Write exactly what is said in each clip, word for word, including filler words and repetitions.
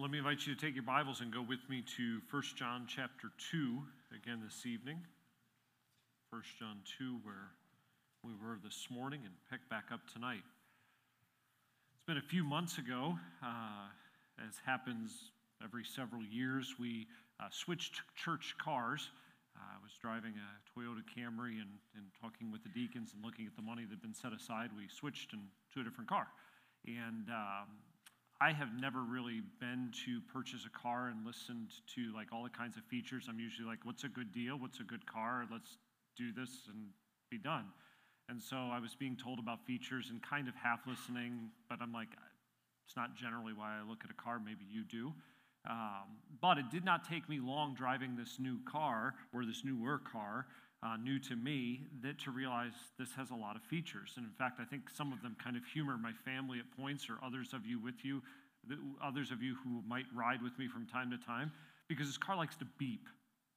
Let me invite you to take your Bibles and go with me to First John chapter two again this evening. First John two, where we were this morning, and pick back up tonight. It's been a few months ago, uh, as happens every several years, we uh, switched church cars. Uh, I was driving a Toyota Camry and, and talking with the deacons and looking at the money that had been set aside. We switched in, to a different car. And um, I have never really been to purchase a car and listened to like all the kinds of features. I'm usually like, what's a good deal? What's a good car? Let's do this and be done. And so I was being told about features and kind of half listening, but I'm like, it's not generally why I look at a car. Maybe you do. Um, but it did not take me long driving this new car, or this newer car, uh, new to me, that to realize this has a lot of features. And in fact, I think some of them kind of humor my family at points, or others of you with you, others of you who might ride with me from time to time, because this car likes to beep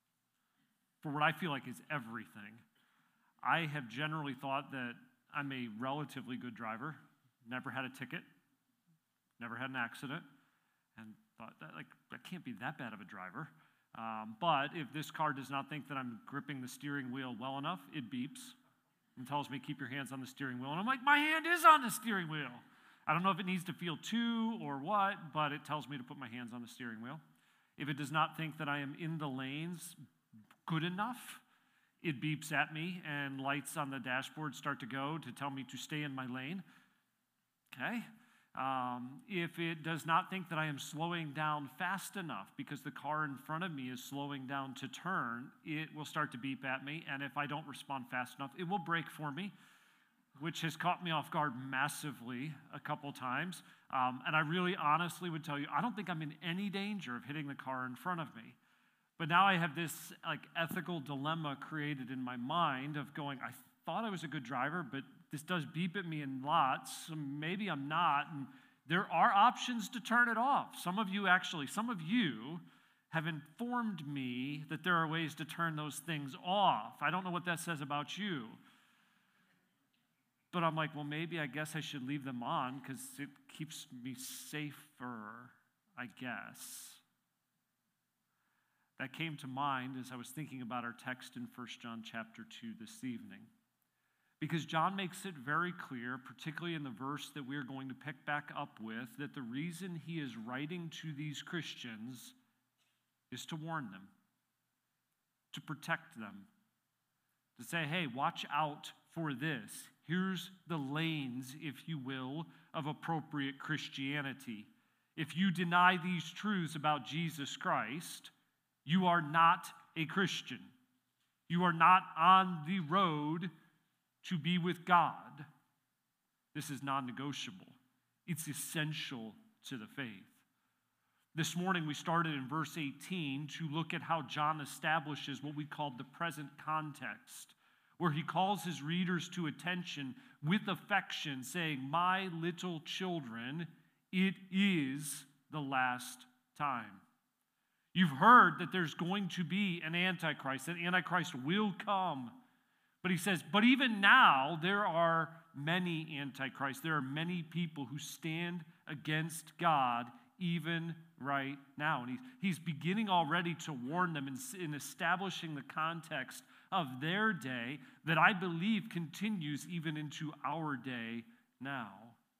for what I feel like is everything. I have generally thought that I'm a relatively good driver, never had a ticket, never had an accident, and thought that like I can't be that bad of a driver. Um, but if this car does not think that I'm gripping the steering wheel well enough, it beeps and tells me keep your hands on the steering wheel. And I'm like, my hand is on the steering wheel. I don't know if it needs to feel two or what, but it tells me to put my hands on the steering wheel. If it does not think that I am in the lanes good enough, it beeps at me and lights on the dashboard start to go to tell me to stay in my lane. Okay? Um, if it does not think that I am slowing down fast enough because the car in front of me is slowing down to turn, it will start to beep at me, and if I don't respond fast enough, it will brake for me, which has caught me off guard massively a couple times. Um, and I really honestly would tell you, I don't think I'm in any danger of hitting the car in front of me. But now I have this like ethical dilemma created in my mind of going, I thought I was a good driver, but this does beep at me in lots, so maybe I'm not. And there are options to turn it off. Some of you actually, some of you have informed me that there are ways to turn those things off. I don't know what that says about you. But I'm like, well, maybe I guess I should leave them on because it keeps me safer, I guess. That came to mind as I was thinking about our text in First John chapter two this evening. Because John makes it very clear, particularly in the verse that we are going to pick back up with, that the reason he is writing to these Christians is to warn them, to protect them, to say, hey, watch out for this. Here's the lanes, if you will, of appropriate Christianity. If you deny these truths about Jesus Christ, you are not a Christian. You are not on the road to be with God. This is non-negotiable. It's essential to the faith. This morning we started in verse eighteen to look at how John establishes what we call the present context, where he calls his readers to attention with affection, saying, my little children, it is the last time. You've heard that there's going to be an Antichrist, that Antichrist will come. But he says, but even now, there are many antichrists. There are many people who stand against God even right now. And he's, he's beginning already to warn them in, in establishing the context of their day that I believe continues even into our day now.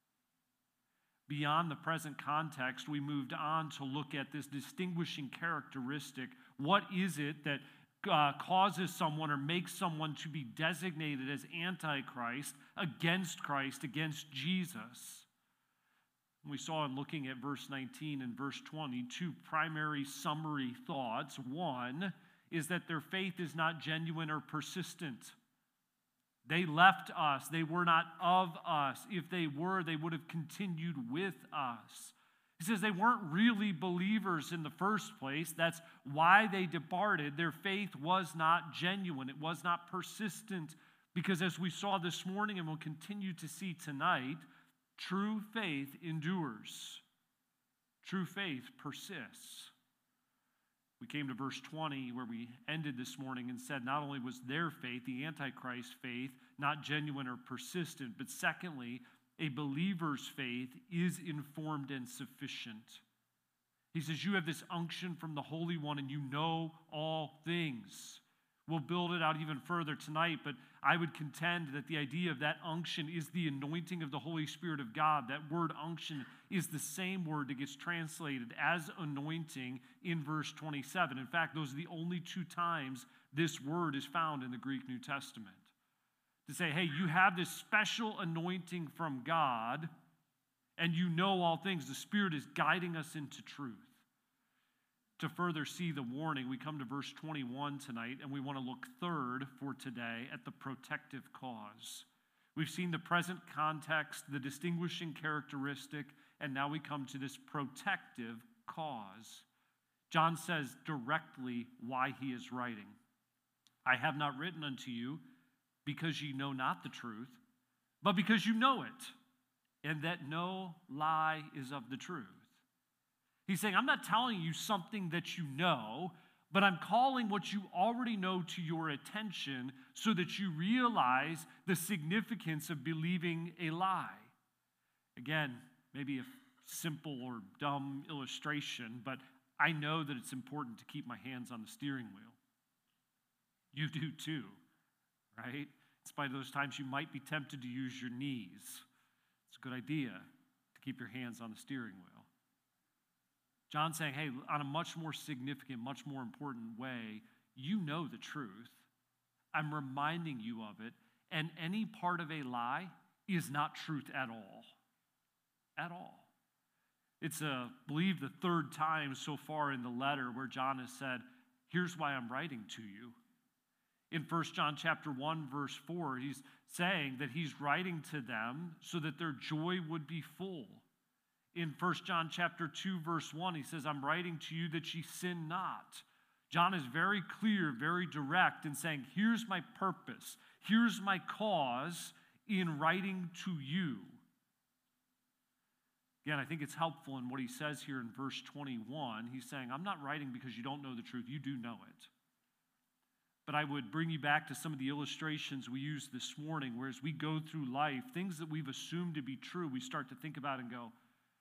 Beyond the present context, we moved on to look at this distinguishing characteristic. What is it that Uh, causes someone or makes someone to be designated as Antichrist, against Christ, against Jesus? We saw in looking at verse nineteen and verse twenty two primary summary thoughts. One is that their faith is not genuine or persistent. They left us. They were not of us. If they were, they would have continued with us. He says they weren't really believers in the first place. That's why they departed. Their faith was not genuine. It was not persistent because, as we saw this morning and will continue to see tonight, true faith endures. True faith persists. We came to verse twenty where we ended this morning and said not only was their faith, the Antichrist faith, not genuine or persistent, but secondly, a believer's faith is informed and sufficient. He says, you have this unction from the Holy One and you know all things. We'll build it out even further tonight, but I would contend that the idea of that unction is the anointing of the Holy Spirit of God. That word unction is the same word that gets translated as anointing in verse twenty-seven. In fact, those are the only two times this word is found in the Greek New Testament. To say, hey, you have this special anointing from God, and you know all things. The Spirit is guiding us into truth. To further see the warning, we come to verse twenty-one tonight, and we want to look third for today at the protective cause. We've seen the present context, the distinguishing characteristic, and now we come to this protective cause. John says directly why he is writing. I have not written unto you because ye know not the truth, but because you know it, and that no lie is of the truth. He's saying, I'm not telling you something that you know, but I'm calling what you already know to your attention so that you realize the significance of believing a lie. Again, maybe a simple or dumb illustration, but I know that it's important to keep my hands on the steering wheel. You do too, right? In spite of those times you might be tempted to use your knees. It's a good idea to keep your hands on the steering wheel. John's saying, hey, on a much more significant, much more important way, you know the truth. I'm reminding you of it, and any part of a lie is not truth at all. At all. It's, uh, I believe, the third time so far in the letter where John has said, here's why I'm writing to you. In First John chapter one, verse four, he's saying that he's writing to them so that their joy would be full. In First John chapter two, verse one, he says, I'm writing to you that ye sin not. John is very clear, very direct in saying, here's my purpose, here's my cause in writing to you. Again, I think it's helpful in what he says here in verse twenty-one. He's saying, I'm not writing because you don't know the truth, you do know it. But I would bring you back to some of the illustrations we used this morning, where as we go through life, things that we've assumed to be true, we start to think about and go,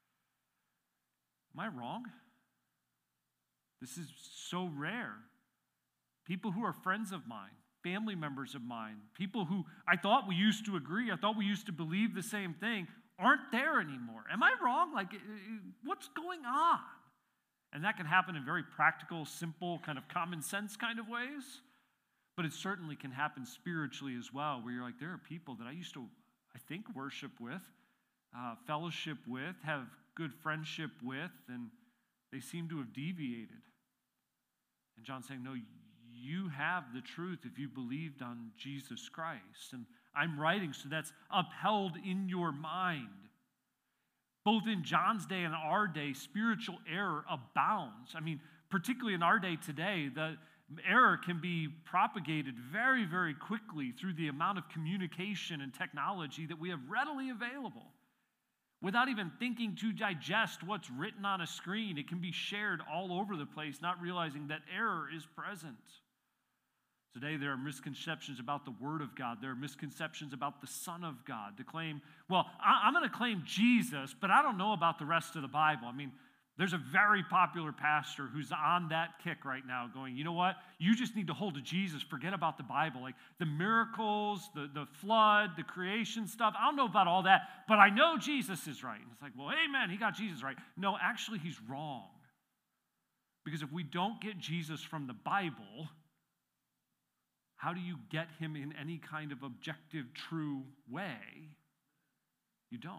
am I wrong? This is so rare. People who are friends of mine, family members of mine, people who I thought we used to agree, I thought we used to believe the same thing, aren't there anymore. Am I wrong? Like, what's going on? And that can happen in very practical, simple, kind of common sense kind of ways. But it certainly can happen spiritually as well, where you're like, there are people that I used to, I think, worship with, uh, fellowship with, have good friendship with, and they seem to have deviated. And John's saying, no, you have the truth if you believed on Jesus Christ. And I'm writing so that's upheld in your mind. Both in John's day and our day, spiritual error abounds. I mean, particularly in our day today, the error can be propagated very, very quickly through the amount of communication and technology that we have readily available. Without even thinking to digest what's written on a screen, it can be shared all over the place, not realizing that error is present. Today, there are misconceptions about the Word of God. There are misconceptions about the Son of God. To claim, well, I'm going to claim Jesus, but I don't know about the rest of the Bible. I mean, there's a very popular pastor who's on that kick right now going, you know what? You just need to hold to Jesus. Forget about the Bible. Like the miracles, the, the flood, the creation stuff. I don't know about all that, but I know Jesus is right. And it's like, well, amen, he got Jesus right. No, actually, he's wrong. Because if we don't get Jesus from the Bible, how do you get him in any kind of objective, true way? You don't.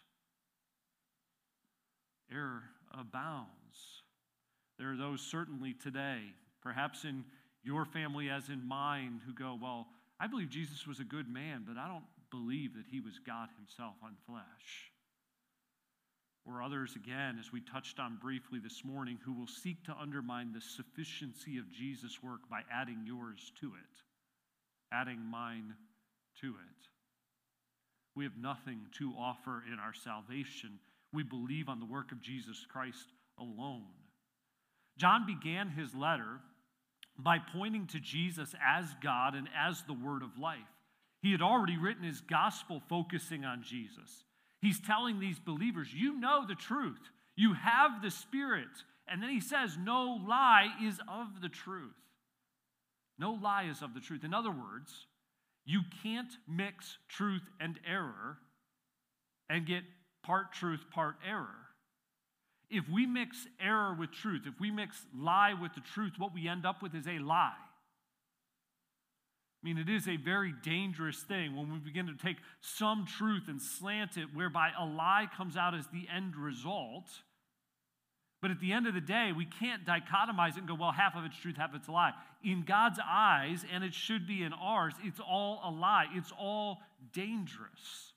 Error abounds. There are those certainly today, perhaps in your family as in mine, who go, well, I believe Jesus was a good man, but I don't believe that he was God himself on flesh. Or others, again, as we touched on briefly this morning, who will seek to undermine the sufficiency of Jesus' work by adding yours to it, adding mine to it. We have nothing to offer in our salvation. We believe on the work of Jesus Christ alone. John began his letter by pointing to Jesus as God and as the Word of life. He had already written his gospel focusing on Jesus. He's telling these believers, you know the truth. You have the Spirit. And then he says, no lie is of the truth. No lie is of the truth. In other words, you can't mix truth and error and get part truth, part error. If we mix error with truth, if we mix lie with the truth, what we end up with is a lie. I mean, it is a very dangerous thing when we begin to take some truth and slant it, whereby a lie comes out as the end result. But at the end of the day, we can't dichotomize it and go, well, half of it's truth, half of it's a lie. In God's eyes, and it should be in ours, it's all a lie. It's all dangerous.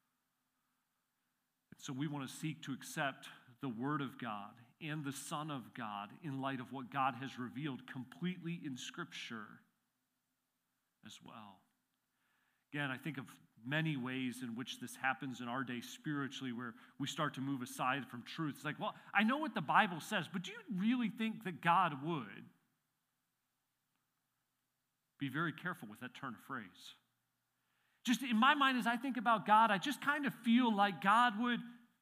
So we want to seek to accept the Word of God and the Son of God in light of what God has revealed completely in Scripture as well. Again, I think of many ways in which this happens in our day spiritually, where we start to move aside from truth. It's like, well, I know what the Bible says, but do you really think that God would? Be very careful with that turn of phrase. Just in my mind, as I think about God, I just kind of feel like God would.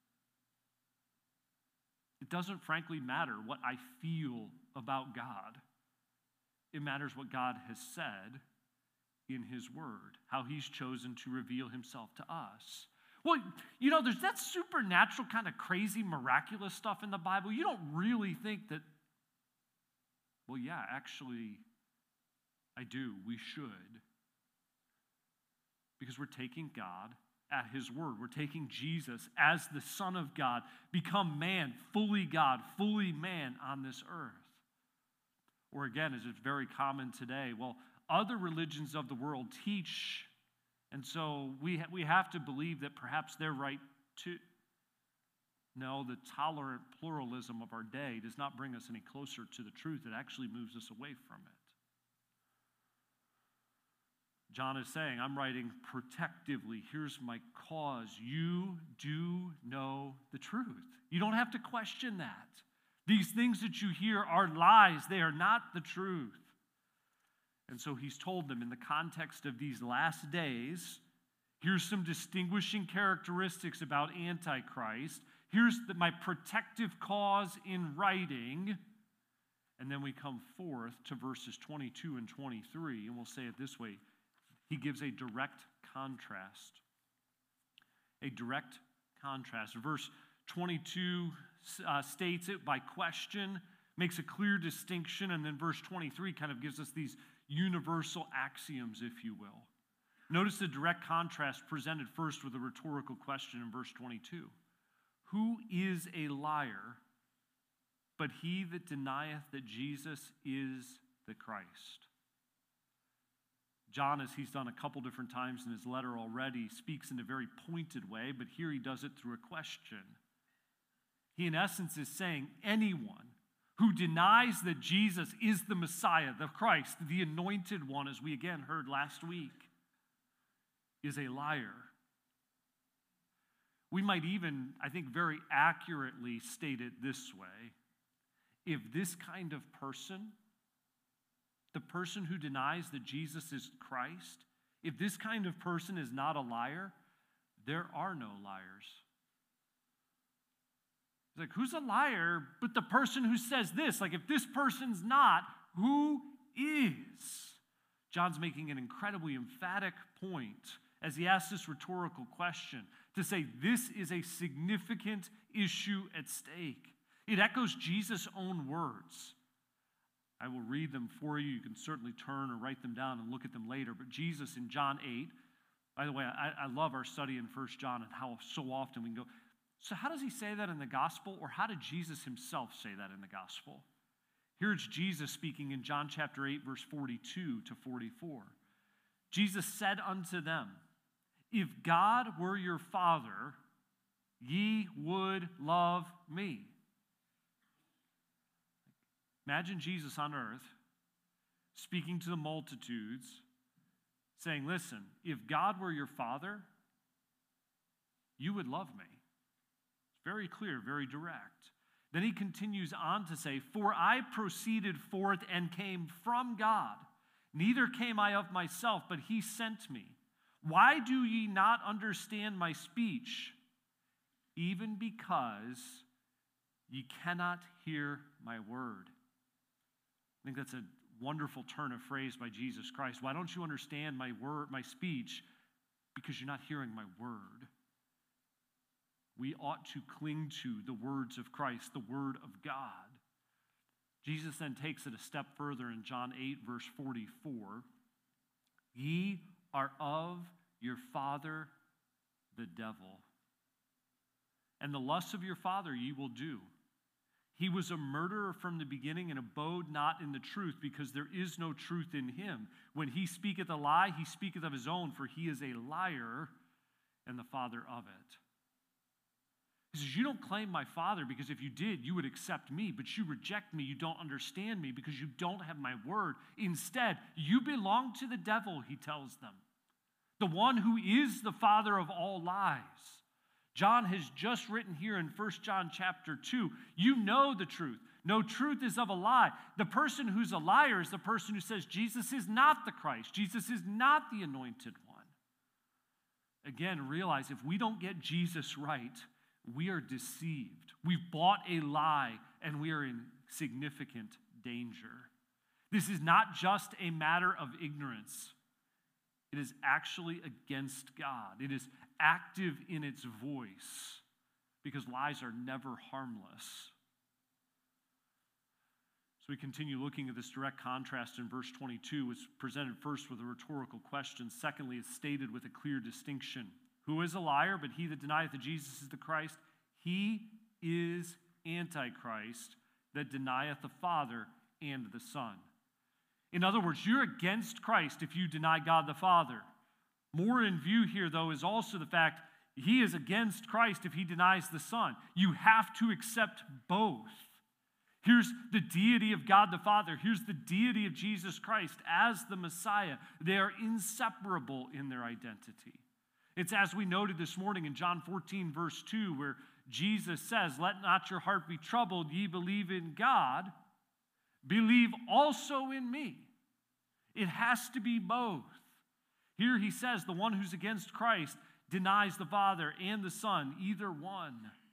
It doesn't frankly matter what I feel about God. It matters what God has said in His Word, how He's chosen to reveal Himself to us. Well, you know, there's that supernatural kind of crazy, miraculous stuff in the Bible. You don't really think that, well, yeah, actually, I do. We should. Because we're taking God at His word. We're taking Jesus as the Son of God, become man, fully God, fully man on this earth. Or again, as it's very common today, well, other religions of the world teach, and so we, ha- we have to believe that perhaps they're right too. No, the tolerant pluralism of our day does not bring us any closer to the truth. It actually moves us away from it. John is saying, I'm writing protectively. Here's my cause. You do know the truth. You don't have to question that. These things that you hear are lies. They are not the truth. And so he's told them in the context of these last days, here's some distinguishing characteristics about Antichrist. Here's the, my protective cause in writing. And then we come forth to verses twenty-two and twenty-three, and we'll say it this way. He gives a direct contrast. A direct contrast. Verse twenty-two uh, states it by question, makes a clear distinction, and then verse twenty-three kind of gives us these universal axioms, if you will. Notice the direct contrast presented first with a rhetorical question in verse twenty-two. Who is a liar but he that denieth that Jesus is the Christ? John, as he's done a couple different times in his letter already, speaks in a very pointed way, but here he does it through a question. He, in essence, is saying anyone who denies that Jesus is the Messiah, the Christ, the anointed one, as we again heard last week, is a liar. We might even, I think, very accurately state it this way. If this kind of person, the person who denies that Jesus is Christ, if this kind of person is not a liar, there are no liars. It's like, who's a liar but the person who says this? Like, if this person's not, who is? John's making an incredibly emphatic point as he asks this rhetorical question to say this is a significant issue at stake. It echoes Jesus' own words. I will read them for you. You can certainly turn or write them down and look at them later. But Jesus in John eight, by the way, I, I love our study in First John and how so often we can go, so how does he say that in the gospel? Or how did Jesus himself say that in the gospel? Here's Jesus speaking in John chapter eight, verse forty-two to forty-four. Jesus said unto them, if God were your Father, ye would love me. Imagine Jesus on earth speaking to the multitudes, saying, listen, if God were your Father, you would love me. It's very clear, very direct. Then he continues on to say, for I proceeded forth and came from God. Neither came I of myself, but he sent me. Why do ye not understand my speech? Even because Ye cannot hear my word. I think that's a wonderful turn of phrase by Jesus Christ. Why don't you understand my word, my speech? Because you're not hearing my word. We ought to cling to the words of Christ, the word of God. Jesus then takes it a step further in John eight, verse forty-four. Ye are of your father, the devil, and the lusts of your father ye will do. He was a murderer from the beginning and abode not in the truth, because there is no truth in him. When he speaketh a lie, he speaketh of his own, for he is a liar and the father of it. He says, you don't claim my father, because if you did, you would accept me, but you reject me. You don't understand me because you don't have my word. Instead, you belong to the devil, he tells them, the one who is the father of all lies. John has just written here in First John chapter two, you know the truth. No truth is of a lie. The person who's a liar is the person who says Jesus is not the Christ. Jesus is not the anointed one. Again, realize if we don't get Jesus right, we are deceived. We've bought a lie, and we are in significant danger. This is not just a matter of ignorance. It is actually against God. It is active in its voice, because lies are never harmless. So we continue looking at this direct contrast in verse twenty-two. It's presented first with a rhetorical question. Secondly, it's stated with a clear distinction. Who is a liar? But he that denieth that Jesus is the Christ, he is Antichrist, that denieth the Father and the Son. In other words, you're against Christ if you deny God the Father. More in view here, though, is also the fact he is against Christ if he denies the Son. You have to accept both. Here's the deity of God the Father. Here's the deity of Jesus Christ as the Messiah. They are inseparable in their identity. It's as we noted this morning in John fourteen, verse two, where Jesus says, let not your heart be troubled. Ye believe in God, believe also in me. It has to be both. Here he says the one who's against Christ denies the Father and the Son, either one.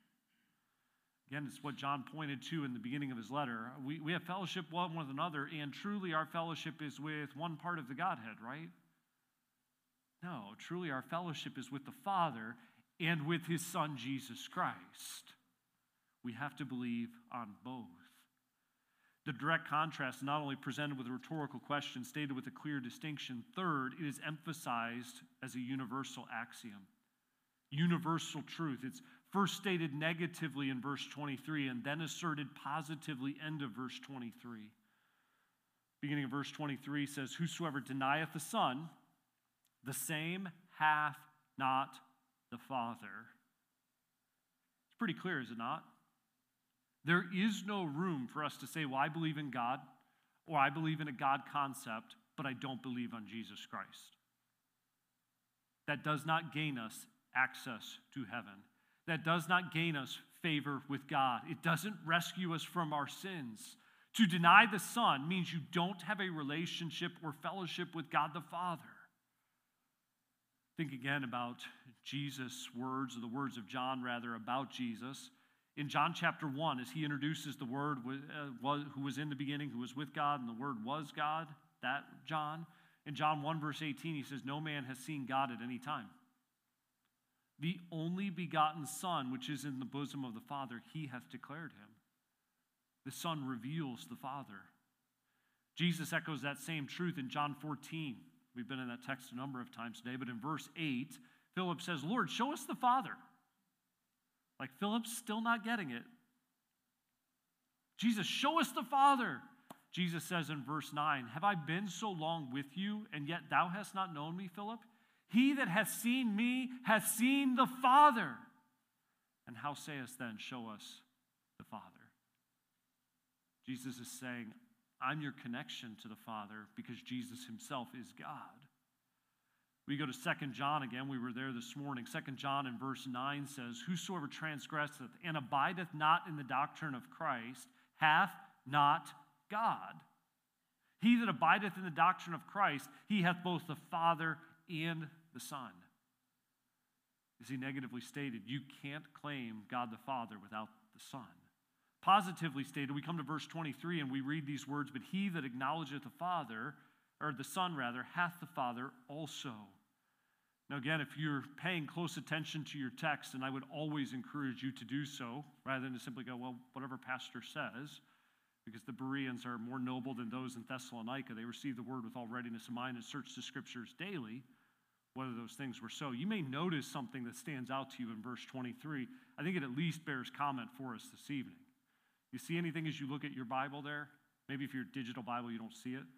Again, it's what John pointed to in the beginning of his letter. We, we have fellowship one with another, and truly our fellowship is with one part of the Godhead, right? No, truly our fellowship is with the Father and with his Son, Jesus Christ. We have to believe on both. The direct contrast is not only presented with a rhetorical question, stated with a clear distinction. Third, it is emphasized as a universal axiom. Universal truth. It's first stated negatively in verse twenty-three and then asserted positively end of verse twenty-three. Beginning of verse twenty-three says, whosoever denieth the Son, the same hath not the Father. It's pretty clear, is it not? There is no room for us to say, well, I believe in God, or I believe in a God concept, but I don't believe on Jesus Christ. That does not gain us access to heaven. That does not gain us favor with God. It doesn't rescue us from our sins. To deny the Son means you don't have a relationship or fellowship with God the Father. Think again about Jesus' words, or the words of John, rather, about Jesus. In John chapter one, as he introduces the Word uh, who was in the beginning, who was with God, and the Word was God, that John. In John one, verse eighteen, he says, no man has seen God at any time. The only begotten Son, which is in the bosom of the Father, he hath declared him. The Son reveals the Father. Jesus echoes that same truth in John fourteen. We've been in that text a number of times today, but in verse eight, Philip says, Lord, show us the Father. Like Philip's still not getting it. Jesus, show us the Father. Jesus says in verse nine, have I been so long with you, and yet thou hast not known me, Philip? He that hath seen me hath seen the Father. And how sayest then, show us the Father? Jesus is saying, I'm your connection to the Father because Jesus himself is God. We go to Second John again. We were there this morning. Second John in verse nine says, whosoever transgresseth and abideth not in the doctrine of Christ hath not God. He that abideth in the doctrine of Christ, he hath both the Father and the Son. As he negatively stated, you can't claim God the Father without the Son. positively stated, we come to verse twenty-three and we read these words, but he that acknowledgeth the Father, or the Son rather, hath the Father also. Now again, if you're paying close attention to your text, and I would always encourage you to do so, rather than to simply go, well, whatever pastor says, because the Bereans are more noble than those in Thessalonica. They received the word with all readiness of mind and searched the scriptures daily, whether those things were so. You may notice something that stands out to you in verse twenty-three. I think it at least bears comment for us this evening. You see anything as you look at your Bible there? Maybe if you're a digital Bible, you don't see it.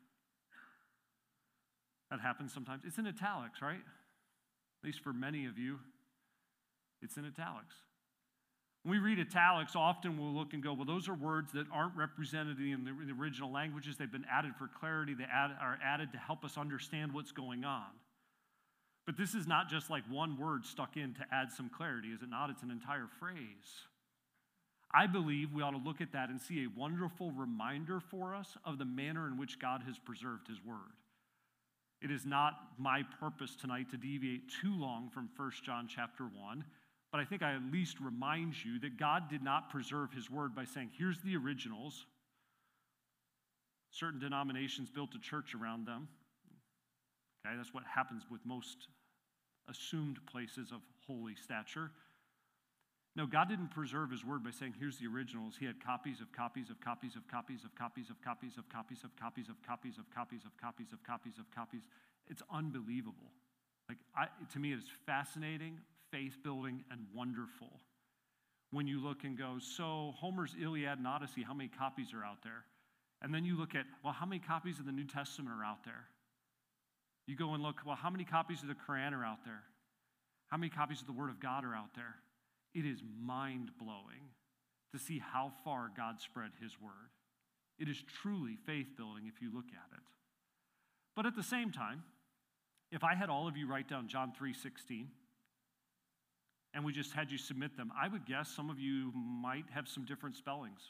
That happens sometimes. It's in italics, right? At least for many of you, it's in italics. When we read italics, often we'll look and go, well, those are words that aren't represented in the, in the original languages. They've been added for clarity. They add, are added to help us understand what's going on. But this is not just like one word stuck in to add some clarity, is it not? It's an entire phrase. I believe we ought to look at that and see a wonderful reminder for us of the manner in which God has preserved his word. It is not my purpose tonight to deviate too long from First John chapter one, but I think I at least remind you that God did not preserve his word by saying, here's the originals. Certain denominations built a church around them. Okay, that's what happens with most assumed places of holy stature. No, God didn't preserve his word by saying, here's the originals. He had copies of copies of copies of copies of copies of copies of copies of copies of copies of copies of copies of copies of copies. It's unbelievable. Like, I, to me, it is fascinating, faith-building, and wonderful. When you look and go, so Homer's Iliad and Odyssey, how many copies are out there? And then you look at, well, how many copies of the New Testament are out there? You go and look, well, how many copies of the Quran are out there? How many copies of the Word of God are out there? It is mind-blowing to see how far God spread his word. It is truly faith-building if you look at it. But at the same time, if I had all of you write down John three sixteen, and we just had you submit them, I would guess some of you might have some different spellings.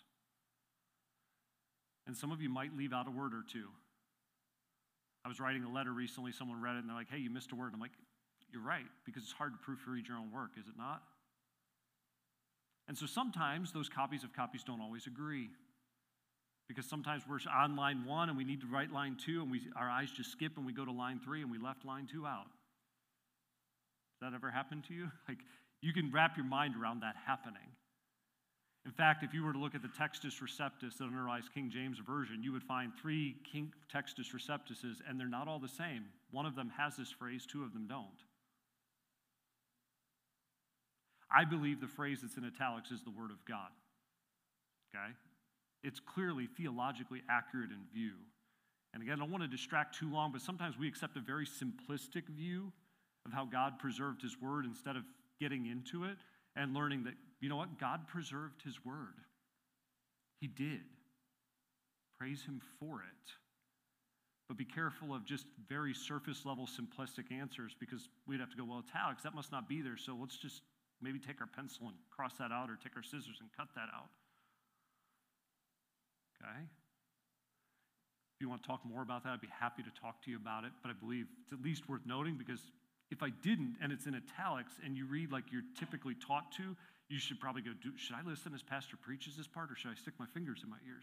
And some of you might leave out a word or two. I was writing a letter recently, someone read it, and they're like, hey, you missed a word. I'm like, you're right, because it's hard to proofread your own work, is it not? And so sometimes those copies of copies don't always agree. Because sometimes we're on line one and we need to write line two, and we, our eyes just skip and we go to line three and we left line two out. Has that ever happened to you? Like, you can wrap your mind around that happening. In fact, if you were to look at the Textus Receptus that underlies King James Version, you would find three King Textus Receptuses, and they're not all the same. One of them has this phrase, two of them don't. I believe the phrase that's in italics is the Word of God. Okay? It's clearly theologically accurate in view. And again, I don't want to distract too long, but sometimes we accept a very simplistic view of how God preserved his word instead of getting into it and learning that, you know what, God preserved his word. He did. Praise him for it. But be careful of just very surface level simplistic answers, because we'd have to go, well, italics, that must not be there, so let's just maybe take our pencil and cross that out, or take our scissors and cut that out. Okay? If you want to talk more about that, I'd be happy to talk to you about it, but I believe it's at least worth noting, because if I didn't, and it's in italics, and you read like you're typically taught to, you should probably go, do, should I listen as Pastor preaches this part, or should I stick my fingers in my ears?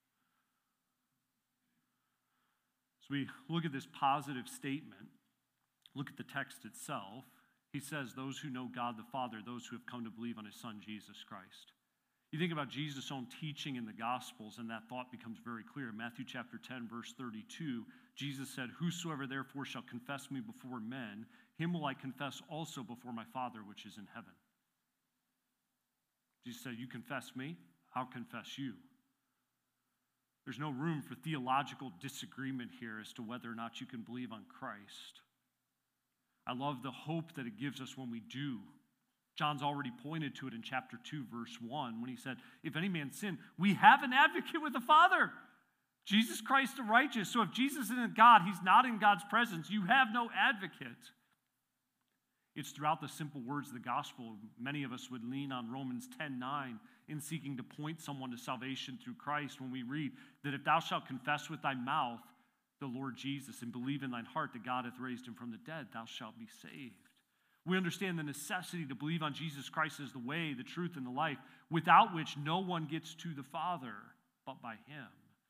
So we look at this positive statement, look at the text itself. He says, those who know God the Father, those who have come to believe on his Son, Jesus Christ. You think about Jesus' own teaching in the Gospels, and that thought becomes very clear. In Matthew chapter ten, verse thirty-two, Jesus said, whosoever therefore shall confess me before men, him will I confess also before my Father which is in heaven. Jesus said, you confess me, I'll confess you. There's no room for theological disagreement here as to whether or not you can believe on Christ. I love the hope that it gives us when we do. John's already pointed to it in chapter two, verse one, when he said, if any man sin, we have an advocate with the Father, Jesus Christ the righteous. So if Jesus isn't God, he's not in God's presence. You have no advocate. It's throughout the simple words of the gospel. Many of us would lean on Romans ten nine in seeking to point someone to salvation through Christ when we read that if thou shalt confess with thy mouth the Lord Jesus and believe in thine heart that God hath raised him from the dead, thou shalt be saved. We understand the necessity to believe on Jesus Christ as the way, the truth, and the life, without which no one gets to the Father but by him.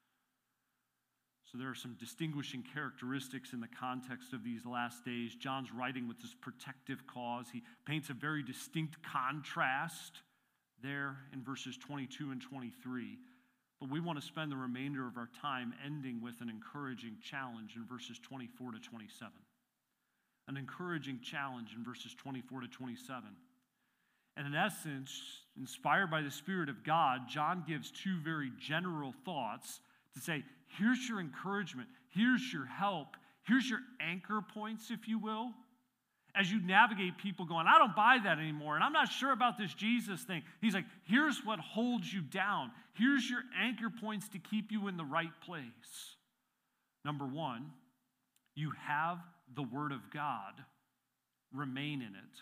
So there are some distinguishing characteristics in the context of these last days. John's writing with this protective cause. He paints a very distinct contrast there in verses twenty-two and twenty-three. But we want to spend the remainder of our time ending with an encouraging challenge in verses twenty-four to twenty-seven. An encouraging challenge in verses twenty-four to twenty-seven. And in essence, inspired by the Spirit of God, John gives two very general thoughts to say, here's your encouragement, here's your help, here's your anchor points, if you will. As you navigate people going, I don't buy that anymore, and I'm not sure about this Jesus thing. He's like, here's what holds you down. Here's your anchor points to keep you in the right place. Number one, you have the Word of God. Remain in it.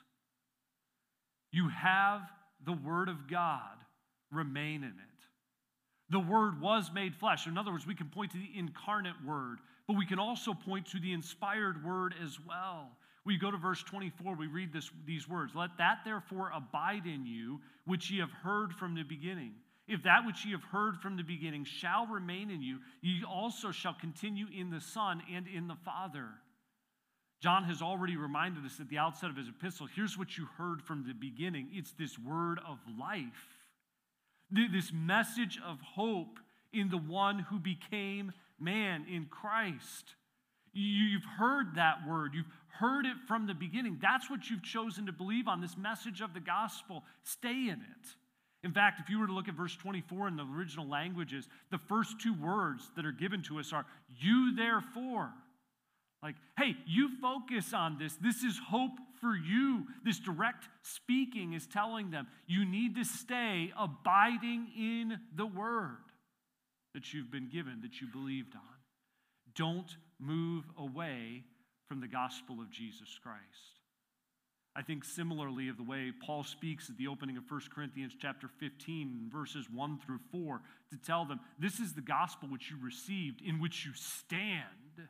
You have the Word of God. Remain in it. The Word was made flesh. In other words, we can point to the incarnate Word, but we can also point to the inspired Word as well. We go to verse twenty-four, we read this, these words, let that therefore abide in you, which ye have heard from the beginning. If that which ye have heard from the beginning shall remain in you, ye also shall continue in the Son and in the Father. John has already reminded us at the outset of his epistle, here's what you heard from the beginning. It's this word of life, this message of hope in the one who became man, in Christ. You've heard that word. You've heard it from the beginning. That's what you've chosen to believe on, this message of the gospel. Stay in it. In fact, if you were to look at verse twenty-four in the original languages, the first two words that are given to us are, you therefore. Like, hey, you focus on this. This is hope for you. This direct speaking is telling them, you need to stay abiding in the word that you've been given, that you believed on. Don't move away from the gospel of Jesus Christ. I think similarly of the way Paul speaks at the opening of First Corinthians chapter fifteen, verses one through four, to tell them, this is the gospel which you received, in which you stand.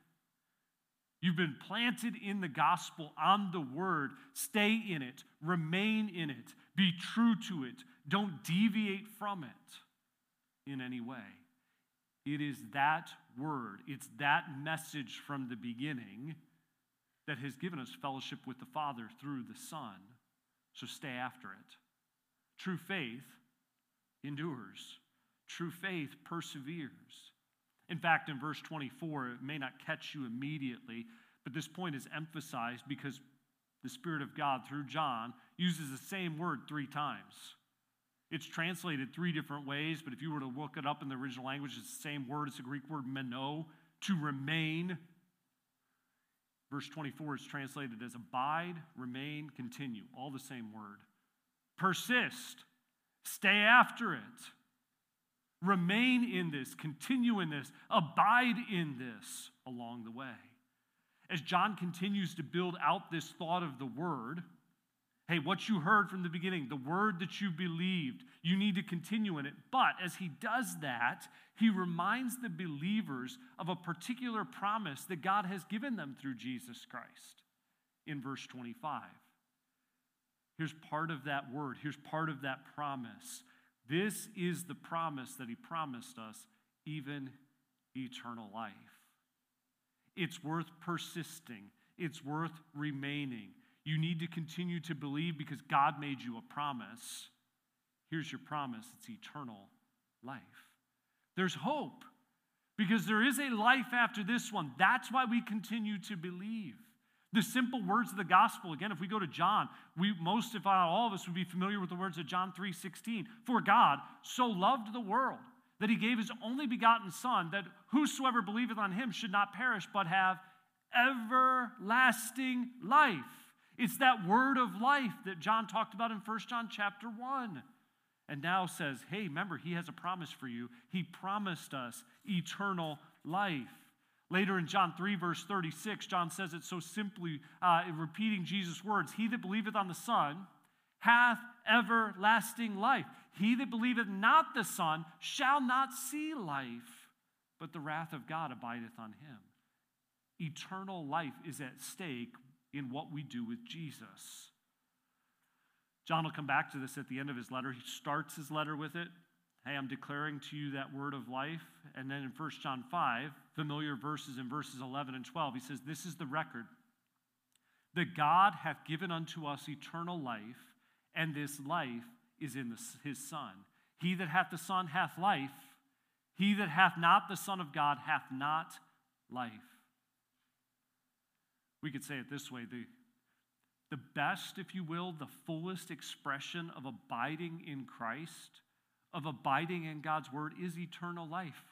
You've been planted in the gospel, on the word. Stay in it. Remain in it. Be true to it. Don't deviate from it in any way. It is that word, it's that message from the beginning that has given us fellowship with the Father through the Son. So stay after it. True faith endures. True faith perseveres. In fact, in verse twenty-four, it may not catch you immediately, but this point is emphasized because the Spirit of God, through John, uses the same word three times. It's translated three different ways, but if you were to look it up in the original language, it's the same word. It's the Greek word meno, to remain. Verse twenty-four is translated as abide, remain, continue. All the same word. Persist. Stay after it. Remain in this, continue in this, abide in this along the way. As John continues to build out this thought of the word, hey, what you heard from the beginning, the word that you believed, you need to continue in it. But as he does that, he reminds the believers of a particular promise that God has given them through Jesus Christ in verse twenty-five. Here's part of that word. Here's part of that promise. This is the promise that he promised us, even eternal life. It's worth persisting. It's worth remaining. You need to continue to believe because God made you a promise. Here's your promise. It's eternal life. There's hope because there is a life after this one. That's why we continue to believe. The simple words of the gospel, again, if we go to John, we most, if not all of us, would be familiar with the words of John three sixteen. For God so loved the world that he gave his only begotten Son, that whosoever believeth on him should not perish, but have everlasting life. It's that word of life that John talked about in First John chapter one. And now says, hey, remember, he has a promise for you. He promised us eternal life. Later in John three, verse thirty-six, John says it so simply, uh, repeating Jesus' words, he that believeth on the Son hath everlasting life. He that believeth not the Son shall not see life, but the wrath of God abideth on him. Eternal life is at stake in what we do with Jesus. John will come back to this at the end of his letter. He starts his letter with it. Hey, I'm declaring to you that word of life. And then in First John five, familiar verses in verses eleven and twelve, he says, this is the record, that God hath given unto us eternal life, and this life is in the, his Son. He that hath the Son hath life. He that hath not the Son of God hath not life. We could say it this way, the, the best, if you will, the fullest expression of abiding in Christ, of abiding in God's word, is eternal life.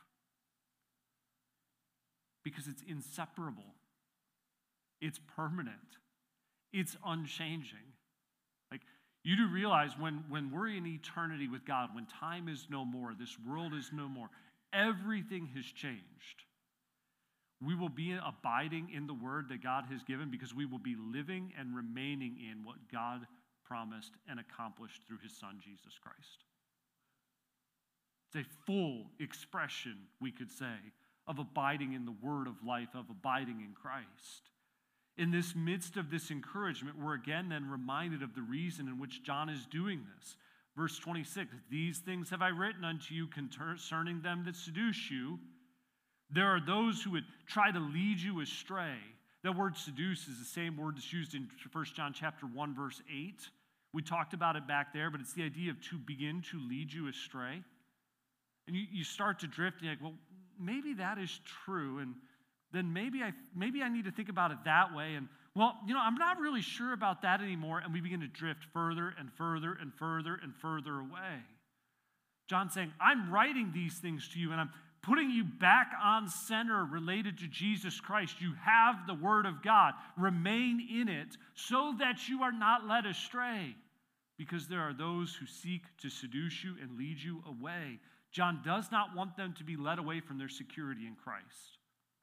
Because it's inseparable. It's permanent. It's unchanging. Like, you do realize when, when we're in eternity with God, when time is no more, this world is no more, everything has changed. We will be abiding in the word that God has given because we will be living and remaining in what God promised and accomplished through his Son, Jesus Christ. It's a full expression, we could say, of abiding in the word of life, of abiding in Christ. In this midst of this encouragement, we're again then reminded of the reason in which John is doing this. Verse twenty-six, these things have I written unto you concerning them that seduce you. There are those who would try to lead you astray. That word seduce is the same word that's used in First John chapter one, verse eight. We talked about it back there, but it's the idea of to begin to lead you astray. And you, you start to drift, and you're like, well, maybe that is true, and then maybe I maybe I need to think about it that way, and well, you know, I'm not really sure about that anymore, and we begin to drift further and further and further and further away. John's saying, I'm writing these things to you, and I'm putting you back on center related to Jesus Christ. You have the Word of God. Remain in it so that you are not led astray, because there are those who seek to seduce you and lead you away. John does not want them to be led away from their security in Christ.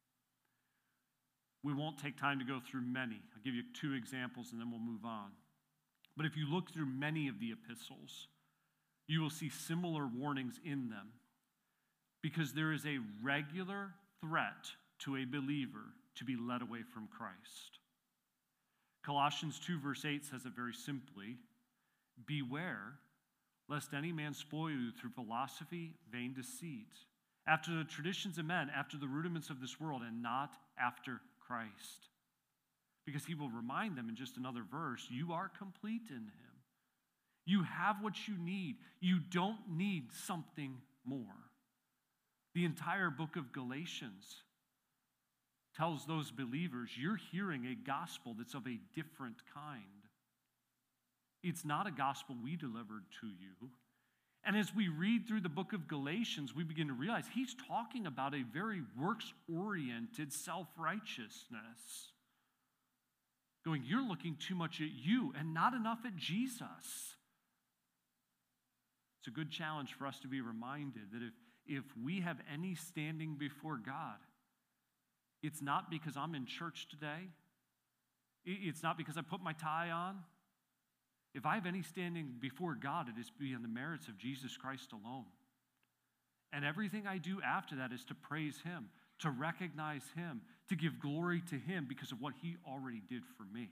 We won't take time to go through many. I'll give you two examples and then we'll move on. But if you look through many of the epistles, you will see similar warnings in them, because there is a regular threat to a believer to be led away from Christ. Colossians two verse eight says it very simply, beware lest any man spoil you through philosophy, vain deceit, after the traditions of men, after the rudiments of this world, and not after Christ. Because he will remind them in just another verse, you are complete in him. You have what you need. You don't need something more. The entire book of Galatians tells those believers, you're hearing a gospel that's of a different kind. It's not a gospel we delivered to you. And as we read through the book of Galatians, we begin to realize he's talking about a very works-oriented self-righteousness. Going, you're looking too much at you and not enough at Jesus. It's a good challenge for us to be reminded that if, if we have any standing before God, it's not because I'm in church today. It's not because I put my tie on. If I have any standing before God, it is beyond the merits of Jesus Christ alone. And everything I do after that is to praise him, to recognize him, to give glory to him because of what he already did for me.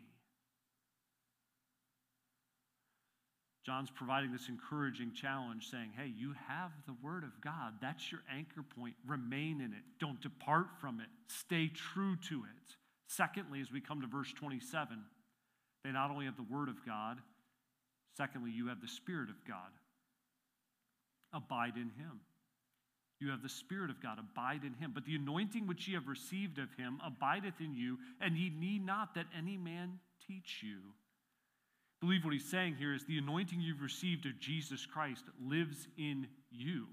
John's providing this encouraging challenge saying, hey, you have the word of God. That's your anchor point. Remain in it. Don't depart from it. Stay true to it. Secondly, as we come to verse twenty-seven, they not only have the word of God, secondly, you have the Spirit of God. Abide in him. You have the Spirit of God. Abide in him. But the anointing which ye have received of him abideth in you, and ye need not that any man teach you. I believe what he's saying here is the anointing you've received of Jesus Christ lives in you.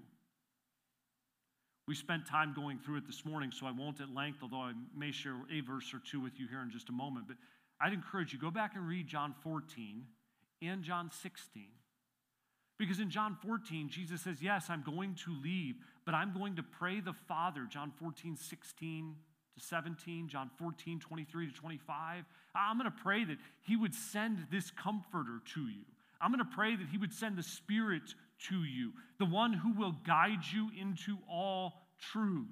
We spent time going through it this morning, so I won't at length, although I may share a verse or two with you here in just a moment. But I'd encourage you, go back and read John fourteen and John sixteen. Because in John fourteen, Jesus says, yes, I'm going to leave, but I'm going to pray the Father. John fourteen, sixteen to seventeen, John fourteen, twenty-three to twenty-five. I'm going to pray that he would send this comforter to you. I'm going to pray that he would send the Spirit to you, the one who will guide you into all truth.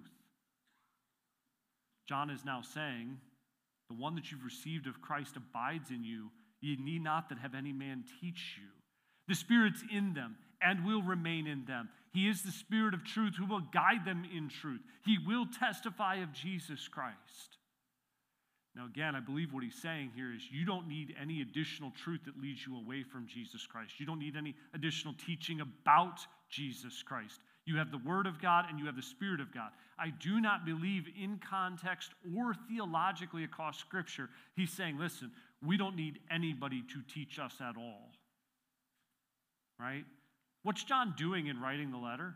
John is now saying, the one that you've received of Christ abides in you. You need not that have any man teach you. The Spirit's in them and will remain in them. He is the Spirit of truth who will guide them in truth. He will testify of Jesus Christ. Now, again, I believe what he's saying here is you don't need any additional truth that leads you away from Jesus Christ. You don't need any additional teaching about Jesus Christ. You have the Word of God and you have the Spirit of God. I do not believe in context or theologically across Scripture, he's saying, listen, we don't need anybody to teach us at all. Right? What's John doing in writing the letter?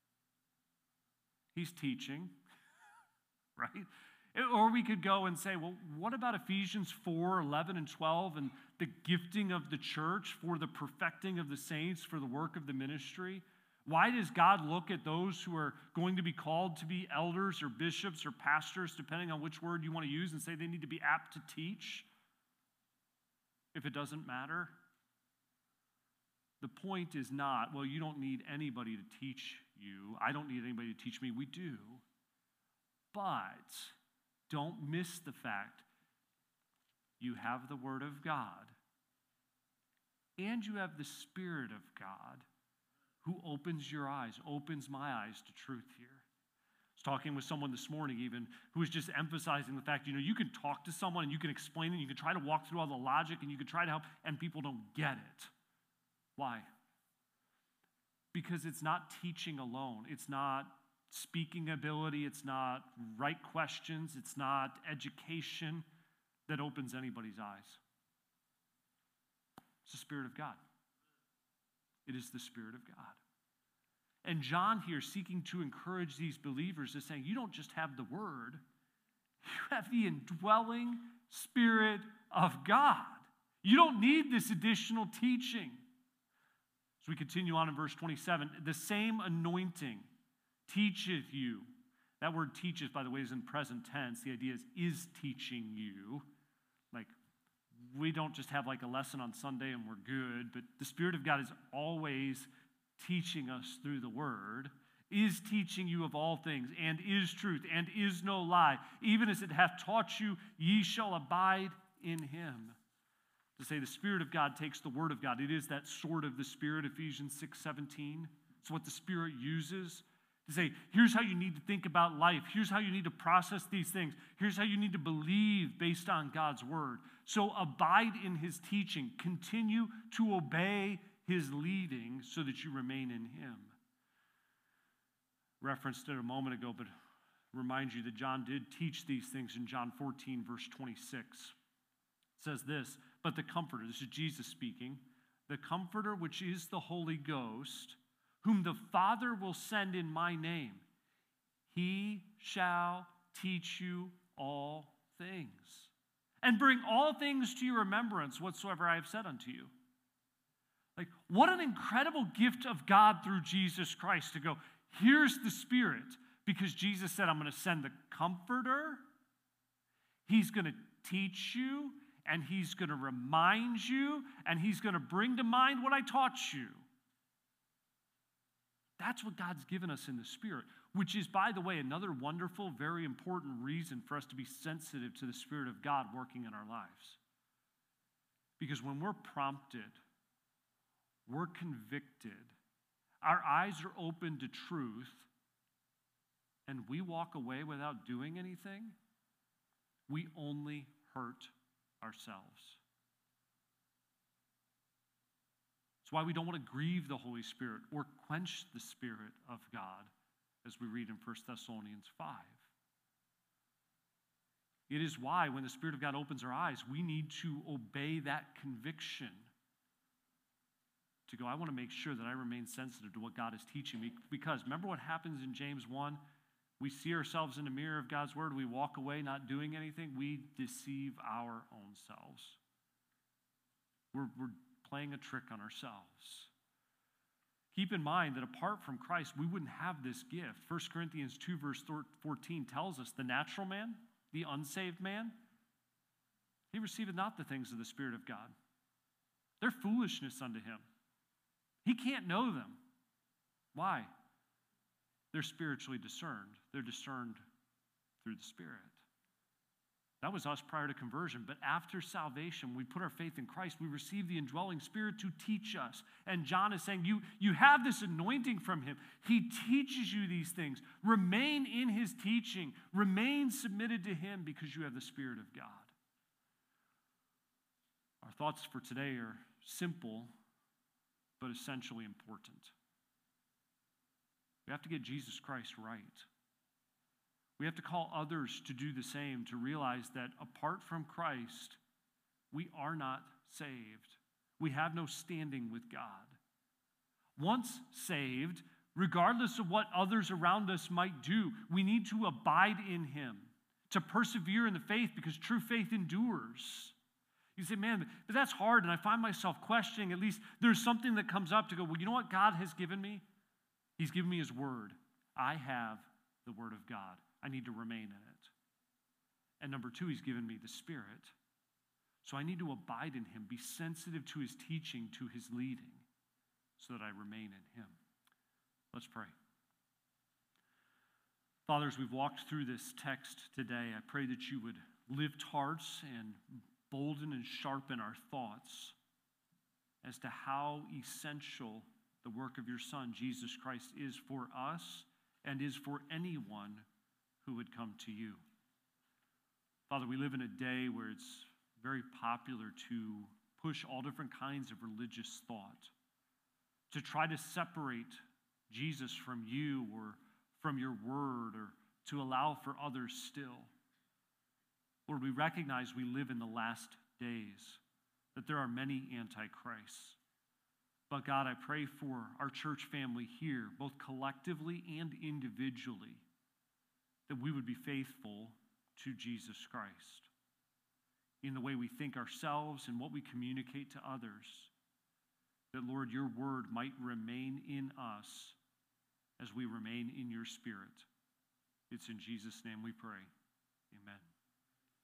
He's teaching, right? Or we could go and say, well, what about Ephesians four, eleven, and twelve, and the gifting of the church for the perfecting of the saints, for the work of the ministry? Why does God look at those who are going to be called to be elders or bishops or pastors, depending on which word you want to use, and say they need to be apt to teach if it doesn't matter? The point is not, well, you don't need anybody to teach you. I don't need anybody to teach me. We do. But don't miss the fact you have the Word of God and you have the Spirit of God who opens your eyes, opens my eyes to truth here. I was talking with someone this morning even who was just emphasizing the fact, you know, you can talk to someone and you can explain it, you can try to walk through all the logic and you can try to help, and people don't get it. Why? Because it's not teaching alone. It's not speaking ability. It's not right questions. It's not education that opens anybody's eyes. It's the Spirit of God. It is the Spirit of God. And John here, seeking to encourage these believers, is saying, you don't just have the Word, you have the indwelling Spirit of God. You don't need this additional teaching. As we continue on in verse twenty-seven, the same anointing teacheth you. That word teaches, by the way, is in present tense. The idea is, is teaching you. Like, we don't just have like a lesson on Sunday and we're good, but the Spirit of God is always teaching us through the Word, is teaching you of all things, and is truth, and is no lie. Even as it hath taught you, ye shall abide in him. To say the Spirit of God takes the Word of God. It is that sword of the Spirit, Ephesians six seventeen. It's what the Spirit uses to say, here's how you need to think about life. Here's how you need to process these things. Here's how you need to believe based on God's Word. So abide in His teaching. Continue to obey His leading so that you remain in Him. Referenced it a moment ago, but remind you that John did teach these things in John fourteen, verse twenty-six. It says this, but the Comforter, this is Jesus speaking, the Comforter, which is the Holy Ghost, whom the Father will send in my name, He shall teach you all things, and bring all things to your remembrance whatsoever I have said unto you. Like, what an incredible gift of God through Jesus Christ to go, here's the Spirit, because Jesus said, I'm going to send the Comforter. He's going to teach you, and He's going to remind you, and He's going to bring to mind what I taught you. That's what God's given us in the Spirit, which is, by the way, another wonderful, very important reason for us to be sensitive to the Spirit of God working in our lives. Because when we're prompted, we're convicted, our eyes are open to truth, and we walk away without doing anything, we only hurt ourselves. That's why we don't want to grieve the Holy Spirit or quench the Spirit of God, as we read in First Thessalonians five. It is why when the Spirit of God opens our eyes, we need to obey that conviction. To go, I want to make sure that I remain sensitive to what God is teaching me. Because remember what happens in James one? We see ourselves in the mirror of God's Word. We walk away not doing anything. We deceive our own selves. We're, we're playing a trick on ourselves. Keep in mind that apart from Christ, we wouldn't have this gift. First Corinthians two, verse fourteen tells us the natural man, the unsaved man, he receiveth not the things of the Spirit of God. They're foolishness unto him. He can't know them. Why? They're spiritually discerned. They're discerned through the Spirit. That was us prior to conversion. But after salvation, we put our faith in Christ. We receive the indwelling Spirit to teach us. And John is saying, you, you have this anointing from him. He teaches you these things. Remain in his teaching. Remain submitted to him because you have the Spirit of God. Our thoughts for today are simple, but essentially important. We have to get Jesus Christ right. We have to call others to do the same, to realize that apart from Christ, we are not saved. We have no standing with God. Once saved, regardless of what others around us might do, we need to abide in him, to persevere in the faith, because true faith endures. You say, man, but that's hard, and I find myself questioning. At least there's something that comes up to go, well, you know what God has given me? He's given me his word. I have the word of God. I need to remain in it. And number two, he's given me the Spirit. So I need to abide in him, be sensitive to his teaching, to his leading, so that I remain in him. Let's pray. Father, as we've walked through this text today, I pray that you would lift hearts and bolden and sharpen our thoughts as to how essential the work of your Son, Jesus Christ, is for us and is for anyone who would come to you. Father, we live in a day where it's very popular to push all different kinds of religious thought, to try to separate Jesus from you or from your word, or to allow for others still. Lord, we recognize we live in the last days, that there are many antichrists. But God, I pray for our church family here, both collectively and individually, that we would be faithful to Jesus Christ in the way we think ourselves and what we communicate to others. That, Lord, your word might remain in us as we remain in your Spirit. It's in Jesus' name we pray. Amen.